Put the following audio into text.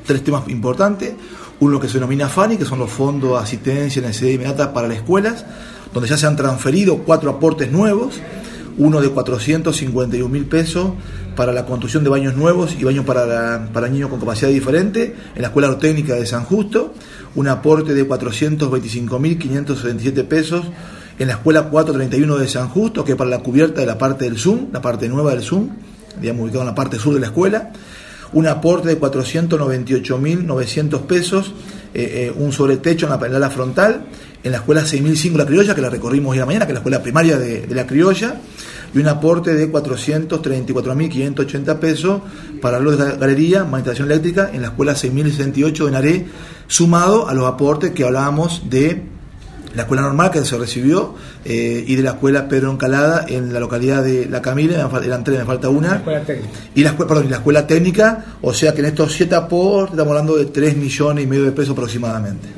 tres temas importantes. Uno que se denomina FANI, que son los fondos de asistencia y necesidad inmediata para las escuelas, donde ya se han transferido 4 aportes nuevos. Uno de 451.000 pesos para la construcción de baños nuevos y baños para niños con capacidad diferente en la Escuela Agrotécnica de San Justo. Un aporte de 425.577 pesos en la Escuela 431 de San Justo, que es para la cubierta de la parte del Zoom, la parte nueva del Zoom, digamos, ubicado en la parte sur de la escuela. Un aporte de 498.900 pesos, un sobretecho en la ala frontal, en la escuela 6005 La Criolla, que la recorrimos hoy a la mañana, que es la escuela primaria de La Criolla, y un aporte de 434.580 pesos para los de galería, manifestación eléctrica, en la escuela 6068 de Naré, sumado a los aportes que hablábamos de la escuela normal que se recibió y de la escuela Pedro Encalada en la localidad de La Camila, eran 3, me falta una, la escuela técnica. Y la escuela técnica, o sea que en estos 7 aportes estamos hablando de 3,5 millones de pesos aproximadamente.